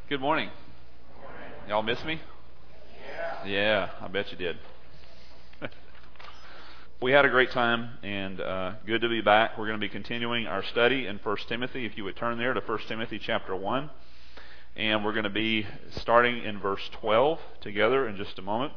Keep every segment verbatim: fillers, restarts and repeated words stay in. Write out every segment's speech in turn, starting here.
Good morning. Y'all miss me? Yeah. Yeah, I bet you did. We had a great time, and uh, good to be back. We're going to be continuing our study in First Timothy. If you would turn there to First Timothy chapter one. And we're going to be starting in verse twelve together in just a moment.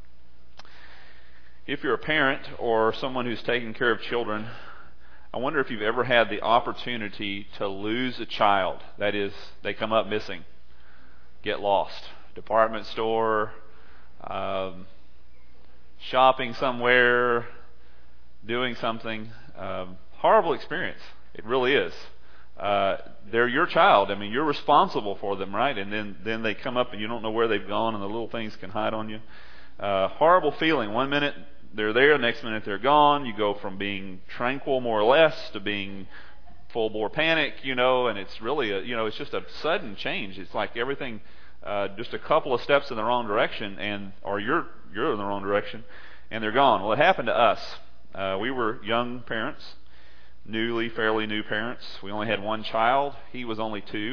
If you're a parent or someone who's taking care of children, I wonder if you've ever had the opportunity to lose a child. That is, they come up missing, get lost. Department store, um, shopping somewhere, doing something. Um, horrible experience. It really is. Uh, they're your child. I mean, you're responsible for them, right? And then, then they come up and you don't know where they've gone, and the little things can hide on you. Uh, horrible feeling. One minute they're there, next minute they're gone. You go from being tranquil, more or less, to being full-bore panic, you know, and it's really, a, you know, it's just a sudden change. It's like everything, uh, just a couple of steps in the wrong direction, and or you're you're in the wrong direction, and they're gone. Well, it happened to us. Uh, we were young parents. Newly, fairly new parents. We only had one child. He was only two.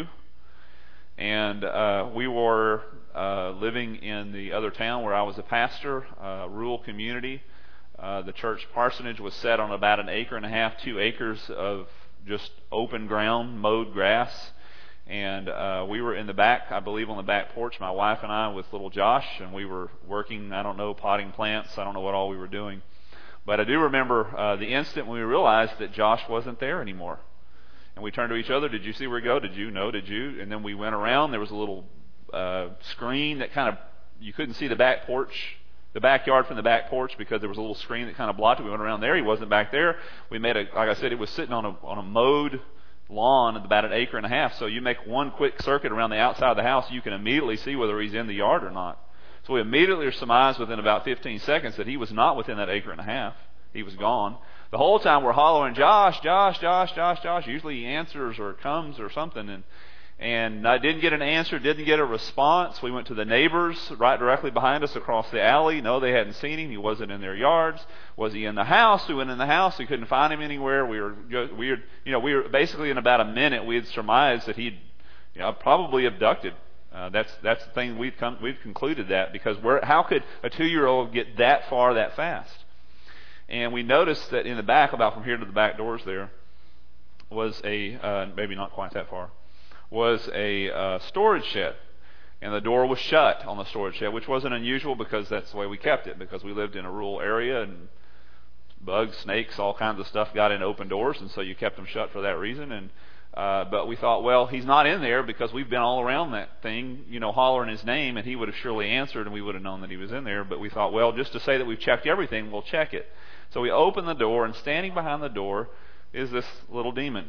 And uh, we were uh, living in the other town where I was a pastor, a rural community. Uh, the church parsonage was set on about an acre and a half, two acres of just open ground, mowed grass. And uh, we were in the back, I believe on the back porch, my wife and I with little Josh, and we were working, I don't know, potting plants. I don't know what all we were doing. But I do remember uh, the instant when we realized that Josh wasn't there anymore. And we turned to each other, did you see where he go? Did you? No, did you? And then we went around. There was a little uh, screen that kind of, you couldn't see the back porch, the backyard from the back porch because there was a little screen that kind of blocked it. We went around there. He wasn't back there. We made a, like I said, it was sitting on a on a mowed lawn about an acre and a half. So you make one quick circuit around the outside of the house, you can immediately see whether he's in the yard or not. So we immediately surmised within about fifteen seconds that he was not within that acre and a half. He was gone. The whole time we're hollering, Josh, Josh, Josh, Josh, Josh. Usually he answers or comes or something. And and I didn't get an answer, didn't get a response. We went to the neighbors right directly behind us across the alley. No, they hadn't seen him. He wasn't in their yards. Was he in the house? We went in the house. We couldn't find him anywhere. We were, we were, you know, we were basically in about a minute. We had surmised that he'd, you know, probably abducted. Uh, that's that's the thing we've come, we've concluded that because we're, how could a two-year-old get that far that fast? And we noticed that in the back, about from here to the back doors there, was a, uh, maybe not quite that far, was a uh, storage shed. And the door was shut on the storage shed, which wasn't unusual because that's the way we kept it, because we lived in a rural area and bugs, snakes, all kinds of stuff got in open doors, and so you kept them shut for that reason. And uh, but we thought, well, he's not in there because we've been all around that thing, you know, hollering his name, and he would have surely answered, and we would have known that he was in there. But we thought, well, just to say that we've checked everything, we'll check it. So we open the door, and standing behind the door is this little demon.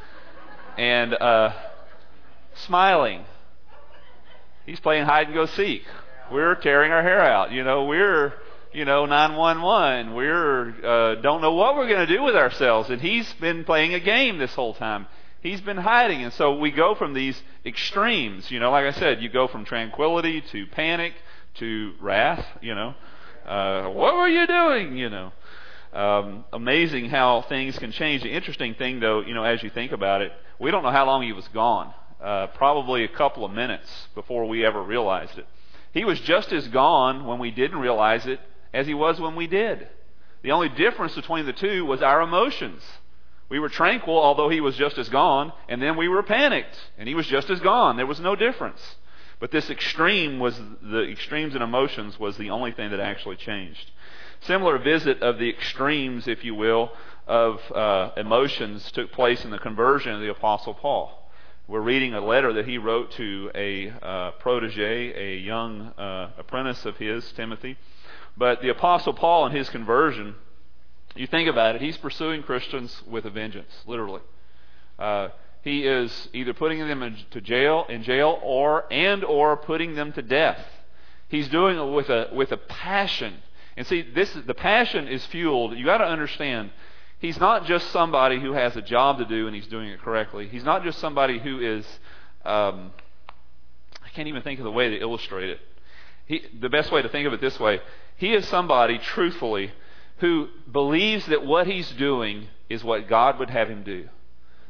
And uh, smiling. He's playing hide and go seek. We're tearing our hair out. You know, we're, you know, nine one one. We're, uh, don't know what we're going to do with ourselves. And he's been playing a game this whole time. He's been hiding. And so we go from these extremes. You know, like I said, you go from tranquility to panic to wrath, you know. Uh, what were you doing, you know? Um, amazing how things can change. The interesting thing, though, you know, as you think about it, we don't know how long he was gone. Uh, probably a couple of minutes before we ever realized it. He was just as gone when we didn't realize it as he was when we did. The only difference between the two was our emotions. We were tranquil, although he was just as gone, and then we were panicked, and he was just as gone. There was no difference. But this extreme was, the extremes in emotions was the only thing that actually changed. Similar visit of the extremes, if you will, of uh, emotions took place in the conversion of the Apostle Paul. We're reading a letter that he wrote to a uh, protege, a young uh, apprentice of his, Timothy. But the Apostle Paul and his conversion, you think about it, he's pursuing Christians with a vengeance, literally. Uh, he is either putting them into jail, in jail, or and or putting them to death. He's doing it with a with a passion. And see, this is, the passion is fueled. You got to understand, he's not just somebody who has a job to do and he's doing it correctly. He's not just somebody who is, um, I can't even think of the way to illustrate it. He, the best way to think of it this way, he is somebody, truthfully, who believes that what he's doing is what God would have him do.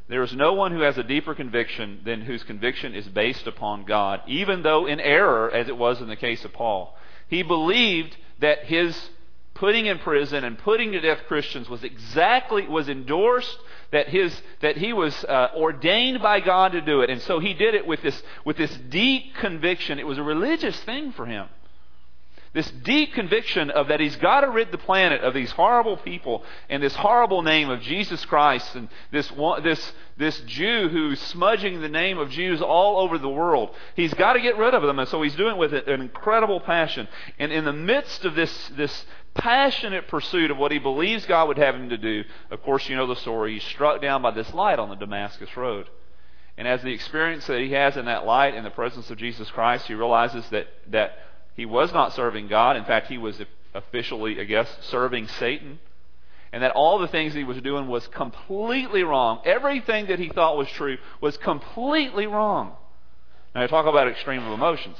There is no one who has a deeper conviction than whose conviction is based upon God, even though in error, as it was in the case of Paul. He believed that his putting in prison and putting to death Christians was exactly, was endorsed, that his that he was uh, ordained by God to do it. And so he did it with this with this deep conviction. It was a religious thing for him. This deep conviction of that he's got to rid the planet of these horrible people and this horrible name of Jesus Christ and this one, this this Jew who's smudging the name of Jews all over the world. He's got to get rid of them, and so he's doing it with an incredible passion. And in the midst of this this passionate pursuit of what he believes God would have him to do, of course, you know the story. He's struck down by this light on the Damascus Road. And as the experience that he has in that light in the presence of Jesus Christ, he realizes that that he was not serving God. In fact, he was officially, I guess, serving Satan. And that all the things he was doing was completely wrong. Everything that he thought was true was completely wrong. Now, I talk about extreme of emotions.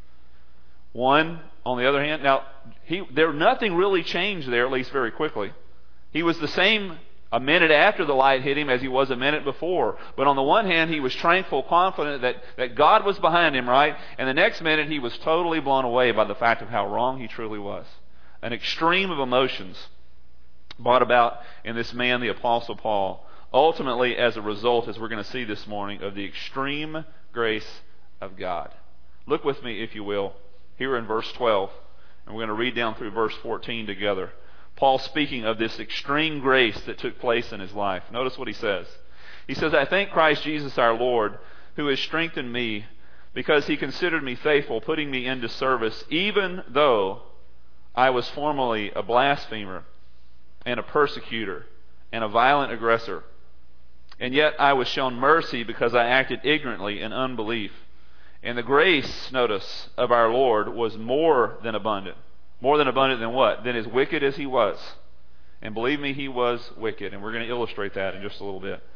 One, on the other hand, now, he, there nothing really changed there, at least very quickly. He was the same a minute after the light hit him as he was a minute before. But on the one hand, he was tranquil, confident that, that God was behind him, right? And the next minute, he was totally blown away by the fact of how wrong he truly was. An extreme of emotions brought about in this man, the Apostle Paul, ultimately as a result, as we're going to see this morning, of the extreme grace of God. Look with me, if you will, here in verse twelve, and we're going to read down through verse fourteen together. Paul speaking of this extreme grace that took place in his life. Notice what he says. He says, I thank Christ Jesus our Lord, who has strengthened me, because he considered me faithful, putting me into service, even though I was formerly a blasphemer and a persecutor and a violent aggressor. And yet I was shown mercy because I acted ignorantly in unbelief. And the grace, notice, of our Lord was more than abundant. More than abundant than what? Than as wicked as he was. And believe me, he was wicked. And we're going to illustrate that in just a little bit.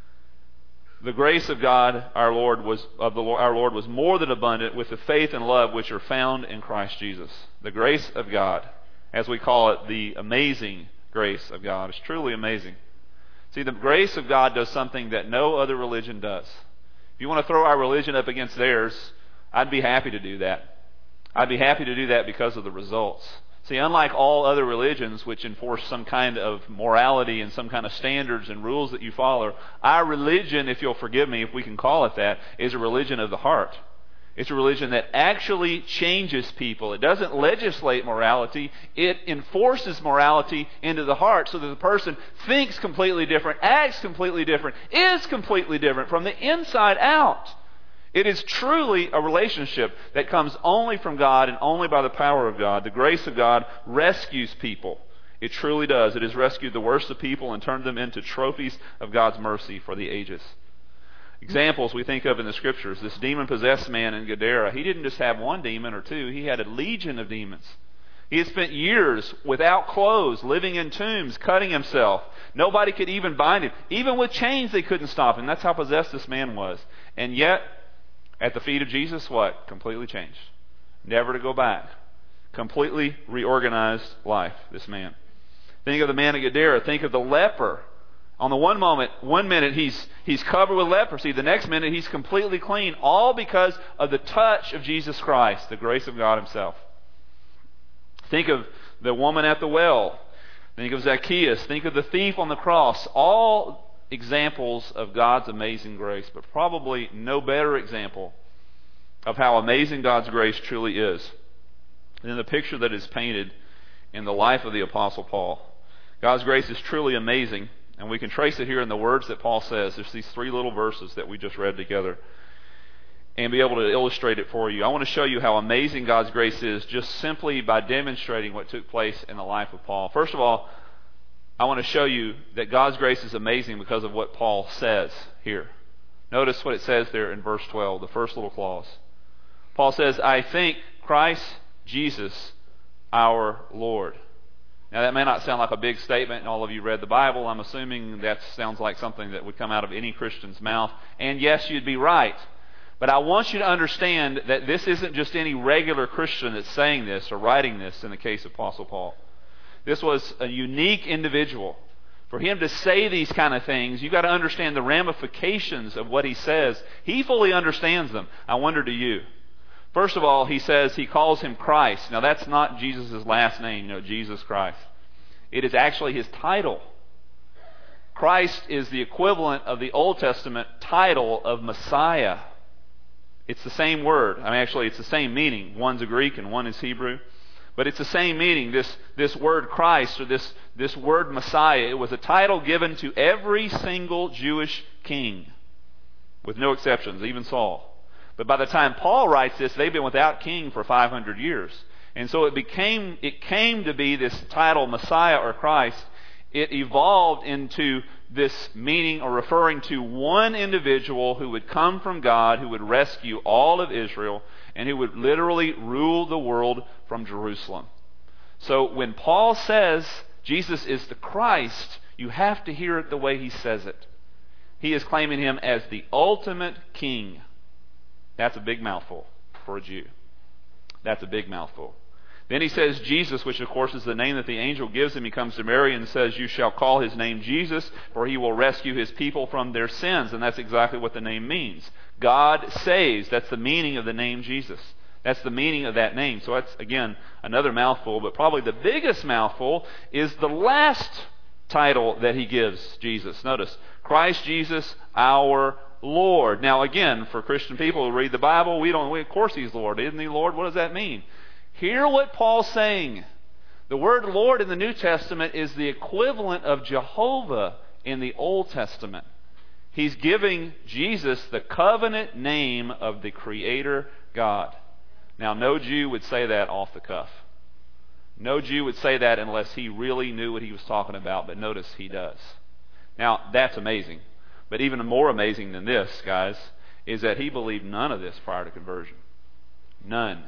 The grace of God, our Lord, was of the Lord, our Lord was more than abundant with the faith and love which are found in Christ Jesus. The grace of God, as we call it, the amazing grace of God, is truly amazing. See, the grace of God does something that no other religion does. If you want to throw our religion up against theirs, I'd be happy to do that. I'd be happy to do that because of the results. See, unlike all other religions which enforce some kind of morality and some kind of standards and rules that you follow, our religion, if you'll forgive me, if we can call it that, is a religion of the heart. It's a religion that actually changes people. It doesn't legislate morality. It enforces morality into the heart so that the person thinks completely different, acts completely different, is completely different from the inside out. It is truly a relationship that comes only from God and only by the power of God. The grace of God rescues people. It truly does. It has rescued the worst of people and turned them into trophies of God's mercy for the ages. Examples we think of in the Scriptures. This demon-possessed man in Gadara, he didn't just have one demon or two. He had a legion of demons. He had spent years without clothes, living in tombs, cutting himself. Nobody could even bind him. Even with chains, they couldn't stop him. That's how possessed this man was. And yet, at the feet of Jesus, what? Completely changed. Never to go back. Completely reorganized life, this man. Think of the man at Gadara. Think of the leper. On the one moment, one minute he's he's covered with leprosy. The next minute he's completely clean. All because of the touch of Jesus Christ, the grace of God himself. Think of the woman at the well. Think of Zacchaeus. Think of the thief on the cross. All examples of God's amazing grace, but probably no better example of how amazing God's grace truly is than the picture that is painted in the life of the Apostle Paul. God's grace is truly amazing, and we can trace it here in the words that Paul says. There's these three little verses that we just read together, and be able to illustrate it for you. I want to show you how amazing God's grace is just simply by demonstrating what took place in the life of Paul. First of all, I want to show you that God's grace is amazing because of what Paul says here. Notice what it says there in verse twelve, the first little clause. Paul says, I thank Christ Jesus our Lord. Now that may not sound like a big statement, and all of you read the Bible. I'm assuming that sounds like something that would come out of any Christian's mouth. And yes, you'd be right. But I want you to understand that this isn't just any regular Christian that's saying this or writing this in the case of Apostle Paul. This was a unique individual For him to say these kind of things, you've got to understand the ramifications of what he says. He fully understands them. I wonder, do you? First of all, he says he calls him Christ. Now that's not Jesus' last name, you know, Jesus Christ. It is actually his title. Christ is the equivalent of the Old Testament title of Messiah. It's the same word. I mean, actually, it's the same meaning. One's a Greek and one is Hebrew. But it's the same meaning. This, this word Christ, or this, this word Messiah, it was a title given to every single Jewish king, with no exceptions, even Saul. But by the time Paul writes this, they've been without king for five hundred years. And so it became, it came to be this title, Messiah or Christ. It evolved into this meaning or referring to one individual who would come from God, who would rescue all of Israel, and who would literally rule the world from Jerusalem. So when Paul says Jesus is the Christ, you have to hear it the way he says it. He is claiming him as the ultimate king. That's a big mouthful for a Jew. That's a big mouthful. Then he says Jesus, which of course is the name that the angel gives him. He comes to Mary and says, "You shall call his name Jesus, for he will rescue his people from their sins." And that's exactly what the name means. God saves. That's the meaning of the name Jesus. That's the meaning of that name. So that's, again, another mouthful. But probably the biggest mouthful is the last title that he gives Jesus. Notice, Christ Jesus our Lord. Now again, for Christian people who read the Bible, we don't, we, of course he's Lord. Isn't he Lord? What does that mean? Hear what Paul's saying. The word Lord in the New Testament is the equivalent of Jehovah in the Old Testament. He's giving Jesus the covenant name of the Creator God. Now, no Jew would say that off the cuff. No Jew would say that unless he really knew what he was talking about, but notice he does. Now, that's amazing. But even more amazing than this, guys, is that he believed none of this prior to conversion. None.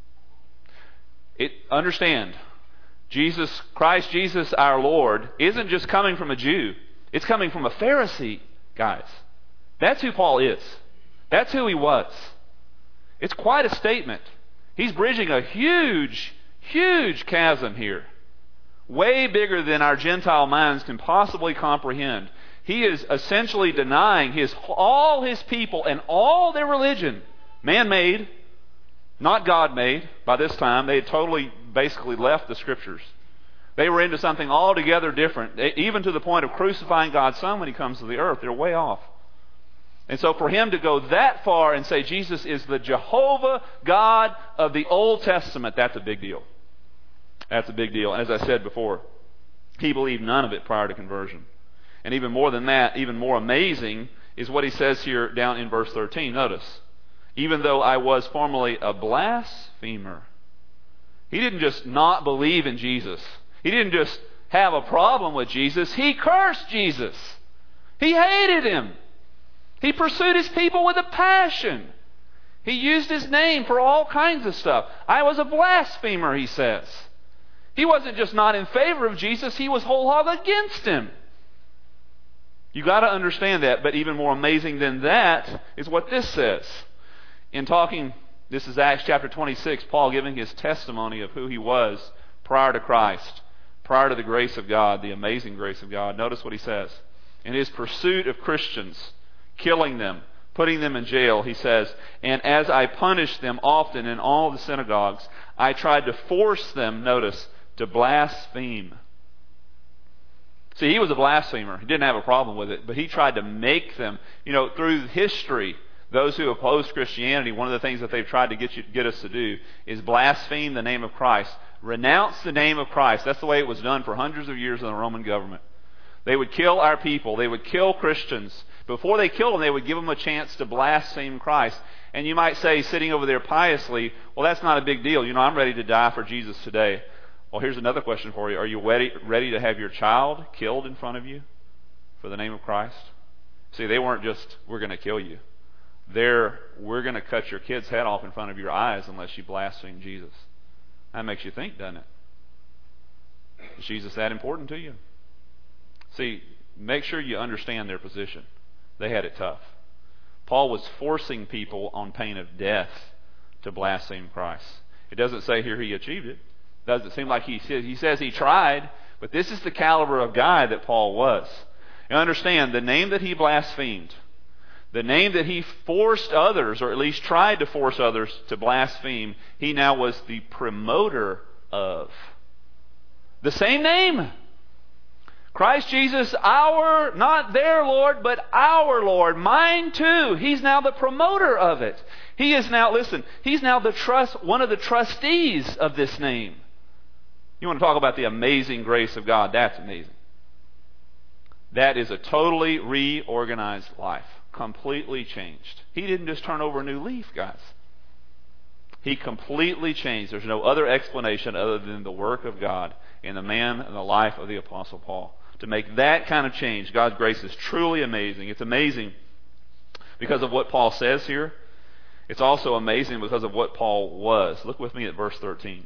It, understand, Jesus, Christ Jesus our Lord, isn't just coming from a Jew. It's coming from a Pharisee, guys. That's who Paul is. That's who he was. It's quite a statement. He's bridging a huge, huge chasm here. Way bigger than our Gentile minds can possibly comprehend. He is essentially denying his, all his people and all their religion, man-made, not God-made. By this time, they had totally, basically left the Scriptures. They were into something altogether different, they, even to the point of crucifying God's Son when he comes to the earth. They're way off. And so for him to go that far and say Jesus is the Jehovah God of the Old Testament, that's a big deal. That's a big deal. And as I said before, he believed none of it prior to conversion. And even more than that, even more amazing, is what he says here down in verse thirteen. Notice, even though I was formerly a blasphemer. He didn't just not believe in Jesus. He didn't just have a problem with Jesus. He cursed Jesus. He hated him. He pursued his people with a passion. He used his name for all kinds of stuff. I was a blasphemer, he says. He wasn't just not in favor of Jesus, he was whole hog against him. You got to understand that, but even more amazing than that is what this says. In talking, this is Acts chapter twenty-six, Paul giving his testimony of who he was prior to Christ, prior to the grace of God, the amazing grace of God. Notice what he says. In his pursuit of Christians, killing them, putting them in jail, he says, and as I punished them often in all the synagogues, I tried to force them, notice, to blaspheme. See, he was a blasphemer. He didn't have a problem with it, but he tried to make them, you know, through history, those who opposed Christianity, one of the things that they've tried to get you, get us to do is blaspheme the name of Christ. Renounce the name of Christ. That's the way it was done for hundreds of years in the Roman government. They would kill our people. They would kill Christians. Before they killed them, they would give them a chance to blaspheme Christ. And you might say, sitting over there piously, well, that's not a big deal. You know, I'm ready to die for Jesus today. Well, here's another question for you. Are you ready, ready to have your child killed in front of you for the name of Christ? See, they weren't just, we're going to kill you. They're, we're going to cut your kid's head off in front of your eyes unless you blaspheme Jesus. That makes you think, doesn't it? Is Jesus that important to you? See, make sure you understand their position. They had it tough. Paul was forcing people on pain of death to blaspheme Christ. It doesn't say here he achieved it. Doesn't seem like he says, he says he tried, But this is the caliber of guy that Paul was. You understand, the name that he blasphemed, the name that he forced others, or at least tried to force others to blaspheme, he now was the promoter of. The same name. Christ Jesus, our, not their Lord, but our Lord, mine too. He's now the promoter of it. He is now, listen, he's now the trust, one of the trustees of this name. You want to talk about the amazing grace of God? That's amazing. That is a totally reorganized life. Completely changed. He didn't just turn over a new leaf, guys. He completely changed. There's no other explanation other than the work of God in the man and the life of the Apostle Paul. To make that kind of change, God's grace is truly amazing. It's amazing because of what Paul says here. It's also amazing because of what Paul was. Look with me at verse thirteen.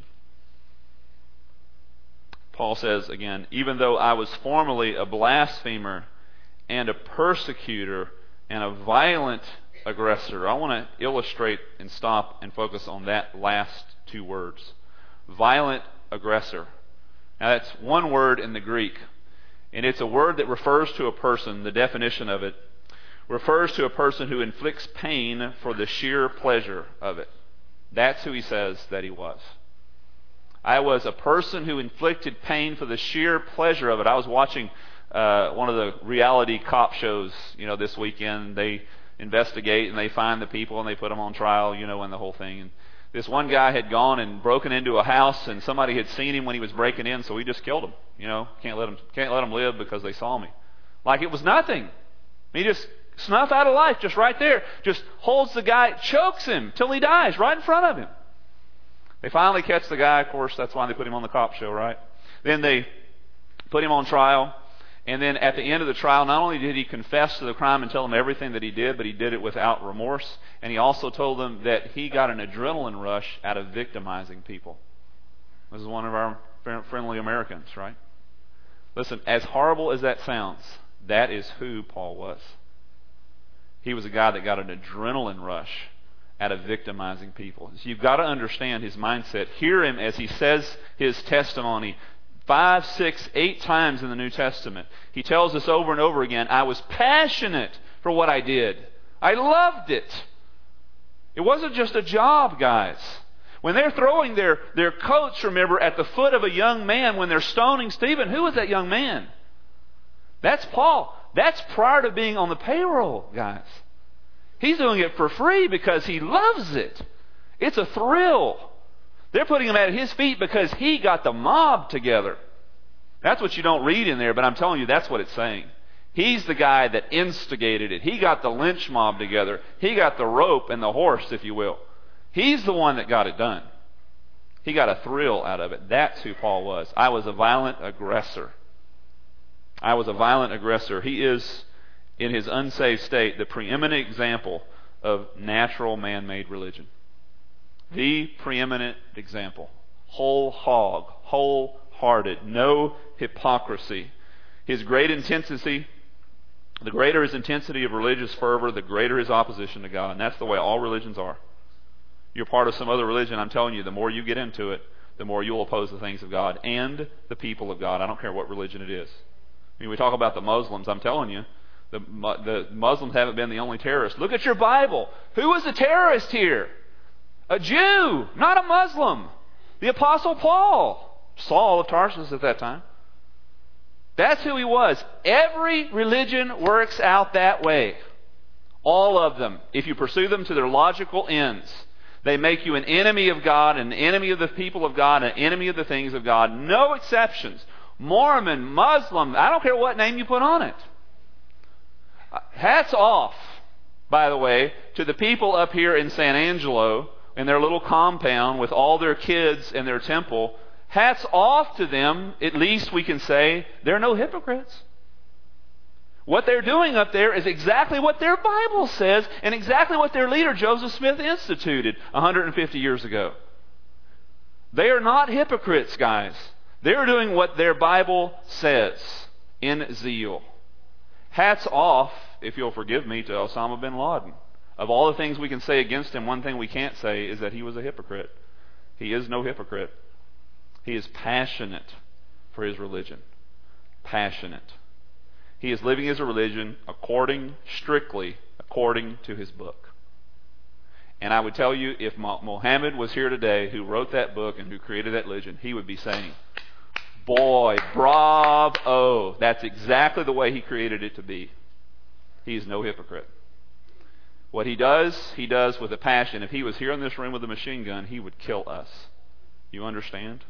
Paul says again, even though I was formerly a blasphemer and a persecutor and a violent aggressor. I want to illustrate and stop and focus on that last two words. Violent aggressor. Now that's one word in the Greek, and it's a word that refers to a person. The definition of it refers to a person who inflicts pain for the sheer pleasure of it. That's who he says that he was. I was a person who inflicted pain for the sheer pleasure of it. I was watching uh, one of the reality cop shows, you know, this weekend. They investigate and they find the people and they put them on trial, you know, and the whole thing. And this one guy had gone and broken into a house, and somebody had seen him when he was breaking in, so he just killed him. You know, can't let him can't let him live because they saw me. Like it was nothing. He just snuff out of life, just right there. Just holds the guy, chokes him till he dies right in front of him. They finally catch the guy. Of course, that's why they put him on the cop show, right? Then they put him on trial. And then at the end of the trial, not only did he confess to the crime and tell them everything that he did, but he did it without remorse. And he also told them that he got an adrenaline rush out of victimizing people. This is one of our friendly Americans, right? Listen, as horrible as that sounds, that is who Paul was. He was a guy that got an adrenaline rush out of victimizing people. So you've got to understand his mindset. Hear him as he says his testimony five, six, eight times in the New Testament. He tells us over and over again, I was passionate for what I did. I loved it. It wasn't just a job, guys. When they're throwing their, their coats, remember, at the foot of a young man when they're stoning Stephen, who was that young man? That's Paul. That's prior to being on the payroll, guys. He's doing it for free because he loves it. It's a thrill. They're putting him at his feet because he got the mob together. That's what you don't read in there, but I'm telling you, that's what it's saying. He's the guy that instigated it. He got the lynch mob together. He got the rope and the horse, if you will. He's the one that got it done. He got a thrill out of it. That's who Paul was. I was a violent aggressor. I was a violent aggressor. He is, in his unsaved state, the preeminent example of natural man-made religion. The preeminent example. Whole hog, wholehearted, no hypocrisy. His great intensity, the greater his intensity of religious fervor, the greater his opposition to God. And that's the way all religions are. You're part of some other religion, I'm telling you, the more you get into it, the more you'll oppose the things of God and the people of God. I don't care what religion it is. I mean, we talk about the Muslims, I'm telling you, the, the Muslims haven't been the only terrorists. Look at your Bible. Who was the terrorist here? A Jew, not a Muslim. The Apostle Paul, Saul of Tarsus at that time. That's who he was. Every religion works out that way. All of them. If you pursue them to their logical ends, they make you an enemy of God, an enemy of the people of God, an enemy of the things of God. No exceptions. Mormon, Muslim, I don't care what name you put on it. Hats off, by the way, to the people up here in San Angelo, in their little compound with all their kids and their temple. Hats off to them. At least we can say they're no hypocrites. What they're doing up there is exactly what their Bible says and exactly what their leader Joseph Smith instituted one hundred fifty years ago. They are not hypocrites, guys. They're doing what their Bible says in zeal. Hats off, if you'll forgive me, to Osama bin Laden. Of all the things we can say against him, one thing we can't say is that he was a hypocrite. He is no hypocrite. He is passionate for his religion. Passionate. He is living his religion according, strictly according to his book. And I would tell you, if Muhammad was here today, who wrote that book and who created that religion, he would be saying, boy, bravo, that's exactly the way he created it to be. He is no hypocrite. What he does, he does with a passion. If he was here in this room with a machine gun, he would kill us. You understand?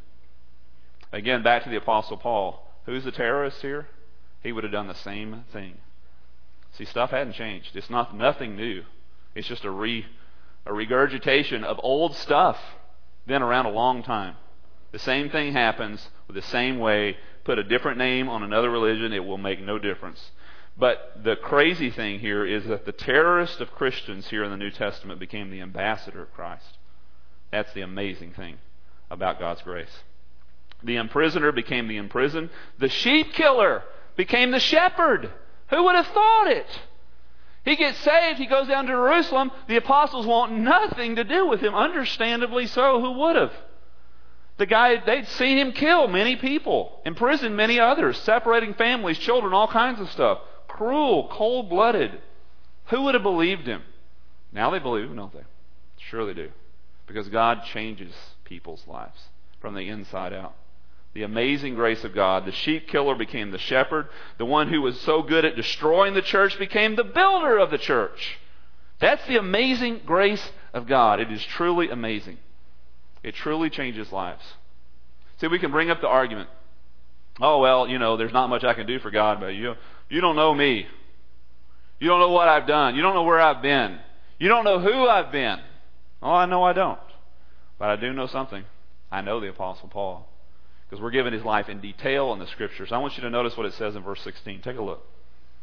Again, back to the Apostle Paul. Who's the terrorist here? He would have done the same thing. See, stuff hadn't changed. It's not nothing new. It's just a re a regurgitation of old stuff been around a long time. The same thing happens with the same way. Put a different name on another religion, it will make no difference. But the crazy thing here is that the terrorist of Christians here in the New Testament became the ambassador of Christ. That's the amazing thing about God's grace. The imprisoner became the imprisoned. The sheep killer became the shepherd. Who would have thought it? He gets saved, he goes down to Jerusalem. The apostles want nothing to do with him. Understandably so. Who would have? The guy, they'd seen him kill many people, imprison many others, separating families, children, all kinds of stuff. Cruel, cold-blooded. Who would have believed him? Now they believe him, don't they? Sure they do. Because God changes people's lives from the inside out. The amazing grace of God. The sheep killer became the shepherd. The one who was so good at destroying the church became the builder of the church. That's the amazing grace of God. It is truly amazing. It truly changes lives. See, we can bring up the argument. Oh, well, you know, there's not much I can do for God, but you, you don't know me. You don't know what I've done. You don't know where I've been. You don't know who I've been. Oh, I know I don't. But I do know something. I know the Apostle Paul. Because we're given his life in detail in the Scriptures. I want you to notice what it says in verse sixteen. Take a look.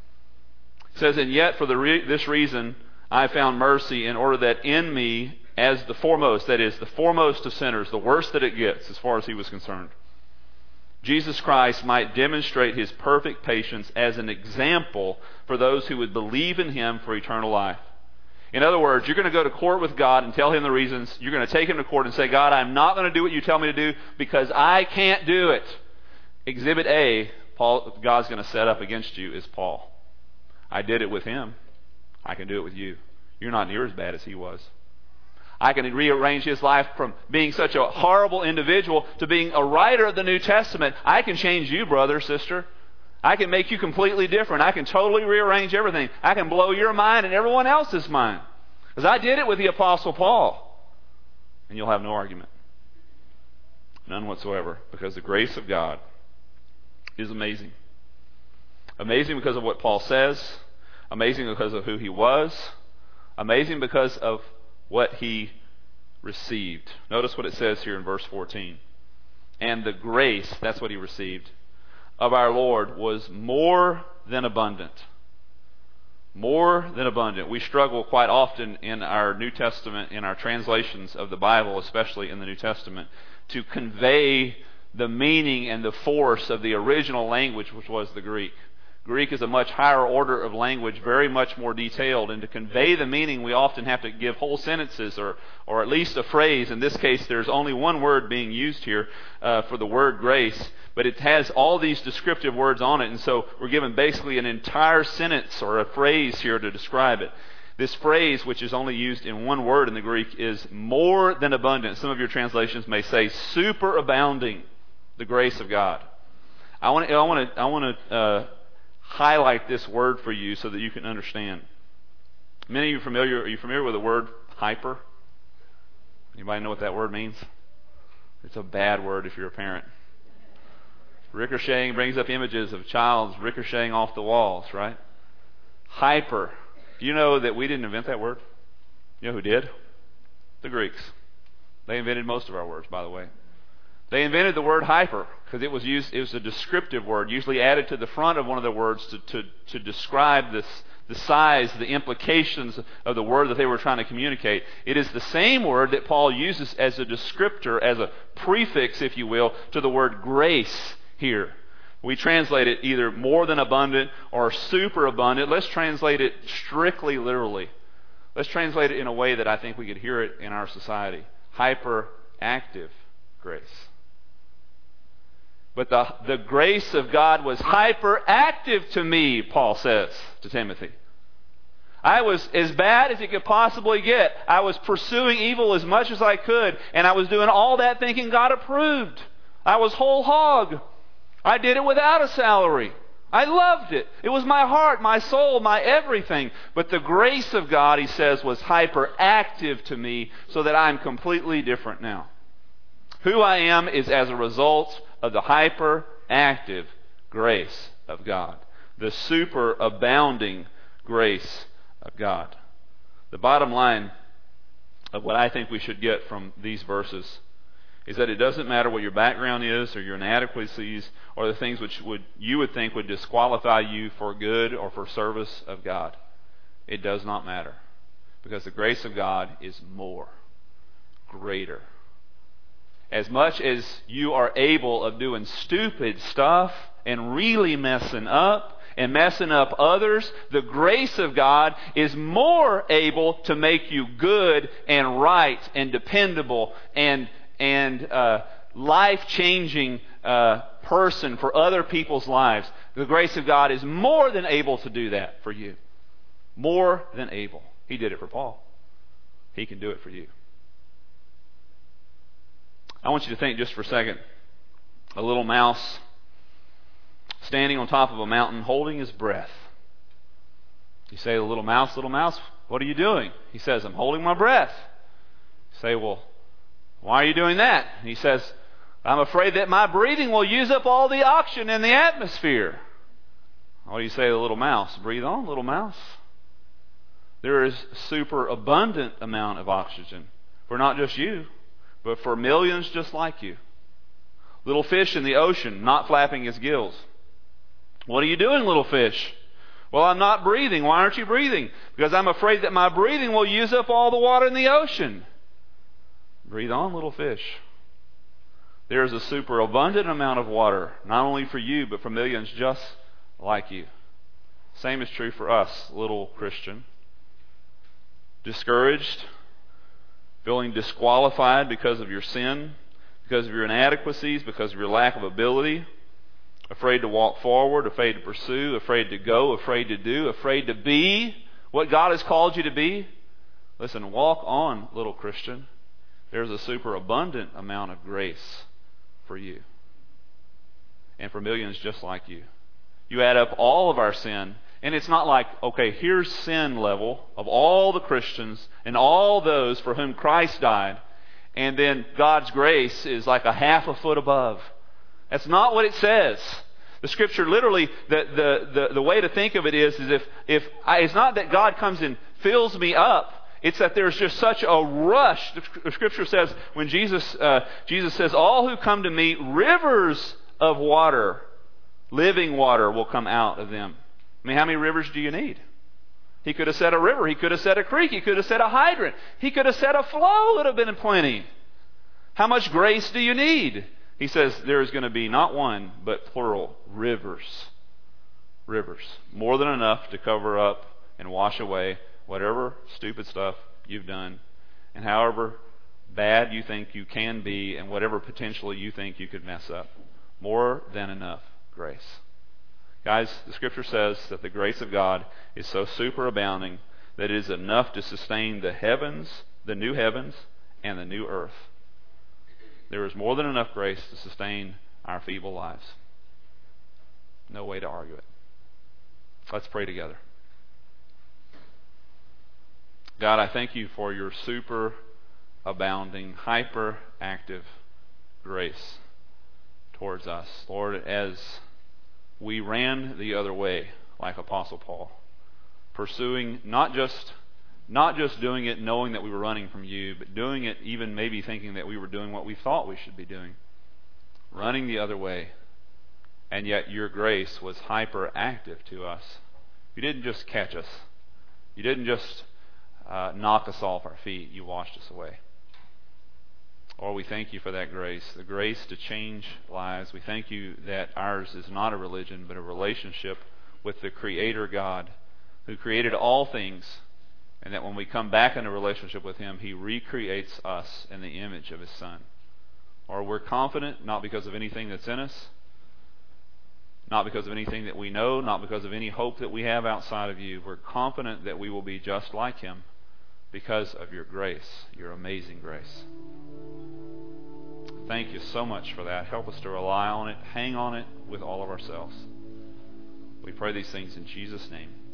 It says, and yet for the re- this reason I found mercy, in order that in me, as the foremost, that is, the foremost of sinners, the worst that it gets as far as he was concerned, Jesus Christ might demonstrate his perfect patience as an example for those who would believe in him for eternal life. In other words, you're going to go to court with God and tell him the reasons. You're going to take him to court and say, God, I'm not going to do what you tell me to do because I can't do it. Exhibit A, Paul, God's going to set up against you is Paul. I did it with him. I can do it with you. You're not near as bad as he was. I can rearrange his life from being such a horrible individual to being a writer of the New Testament. I can change you, brother, sister. I can make you completely different. I can totally rearrange everything. I can blow your mind and everyone else's mind. Because I did it with the Apostle Paul. And you'll have no argument. None whatsoever. Because the grace of God is amazing. Amazing because of what Paul says. Amazing because of who he was. Amazing because of what he received. Notice what it says here in verse fourteen. And the grace, that's what he received, of our Lord was more than abundant. More than abundant. We struggle quite often in our New Testament, in our translations of the Bible, especially in the New Testament, to convey the meaning and the force of the original language, which was the Greek. Greek is a much higher order of language, very much more detailed. And to convey the meaning, we often have to give whole sentences or, or at least a phrase. In this case, there's only one word being used here uh, for the word grace. But it has all these descriptive words on it. And so we're given basically an entire sentence or a phrase here to describe it. This phrase, which is only used in one word in the Greek, is more than abundant. Some of your translations may say superabounding the grace of God. I want to, I want to, I want to uh, highlight this word for you so that you can understand. Many of you are familiar, are you familiar with the word hyper? Anybody know what that word means? It's a bad word if you're a parent. Ricocheting brings up images of childs ricocheting off the walls, right? Hyper. Do you know that we didn't invent that word? You know who did? The Greeks. They invented most of our words, by the way. They invented the word hyper because it was used. It was a descriptive word, usually added to the front of one of the words to to, to describe this, the size, the implications of the word that they were trying to communicate. It is the same word that Paul uses as a descriptor, as a prefix, if you will, to the word grace here. We translate it either more than abundant or super abundant. Let's translate it strictly literally. Let's translate it in a way that I think we could hear it in our society. Hyperactive grace. But the, the grace of God was hyperactive to me, Paul says to Timothy. I was as bad as it could possibly get. I was pursuing evil as much as I could, and I was doing all that thinking God approved. I was whole hog. I did it without a salary. I loved it. It was my heart, my soul, my everything. But the grace of God, he says, was hyperactive to me so that I'm completely different now. Who I am is as a result of the hyperactive grace of God. The superabounding grace of God. The bottom line of what I think we should get from these verses is that it doesn't matter what your background is or your inadequacies or the things which would you would think would disqualify you for good or for service of God. It does not matter, because the grace of God is more, greater. As much as you are able of doing stupid stuff and really messing up and messing up others, the grace of God is more able to make you good and right and dependable and and uh, life-changing uh, person for other people's lives. The grace of God is more than able to do that for you. More than able. He did it for Paul. He can do it for you. I want you to think just for a second. A little mouse standing on top of a mountain holding his breath. You say, little mouse, little mouse, what are you doing? He says, I'm holding my breath. You say, well, why are you doing that? He says, I'm afraid that my breathing will use up all the oxygen in the atmosphere. What do you say to the little mouse? Breathe on, little mouse. There is a superabundant amount of oxygen for not just you, but for millions just like you. Little fish in the ocean, not flapping his gills. What are you doing, little fish? Well, I'm not breathing. Why aren't you breathing? Because I'm afraid that my breathing will use up all the water in the ocean. Breathe on, little fish. There is a superabundant amount of water, not only for you, but for millions just like you. Same is true for us, little Christian. Discouraged, feeling disqualified because of your sin, because of your inadequacies, because of your lack of ability, afraid to walk forward, afraid to pursue, afraid to go, afraid to do, afraid to be what God has called you to be. Listen, walk on, little Christian. There's a superabundant amount of grace for you and for millions just like you. You add up all of our sin, and it's not like, okay, here's sin level of all the Christians and all those for whom Christ died, and then God's grace is like a half a foot above. That's not what it says. The Scripture literally, the the the, the way to think of it is, is if if I, it's not that God comes and fills me up. It's that there's just such a rush. The Scripture says when Jesus uh, Jesus says, "All who come to me, rivers of water, living water, will come out of them." I mean, how many rivers do you need? He could have said a river. He could have said a creek. He could have said a hydrant. He could have said a flow. It would have been plenty. How much grace do you need? He says there is going to be not one, but plural, rivers. Rivers. More than enough to cover up and wash away whatever stupid stuff you've done, and however bad you think you can be, and whatever potentially you think you could mess up. More than enough grace. Guys, the Scripture says that the grace of God is so superabounding that it is enough to sustain the heavens, the new heavens, and the new earth. There is more than enough grace to sustain our feeble lives. No way to argue it. Let's pray together. God, I thank you for your super abounding, hyperactive grace towards us. Lord, as we ran the other way, like Apostle Paul, pursuing not just not just doing it knowing that we were running from you, but doing it even maybe thinking that we were doing what we thought we should be doing, running the other way, and yet your grace was hyperactive to us. You didn't just catch us. You didn't just uh, knock us off our feet. You washed us away. Lord, we thank you for that grace, the grace to change lives. We thank you that ours is not a religion, but a relationship with the Creator God, who created all things, and that when we come back into relationship with Him, He recreates us in the image of His Son. Or we're confident, not because of anything that's in us, not because of anything that we know, not because of any hope that we have outside of you. We're confident that we will be just like him because of your grace, your amazing grace. Thank you so much for that. Help us to rely on it, hang on it with all of ourselves. We pray these things in Jesus' name.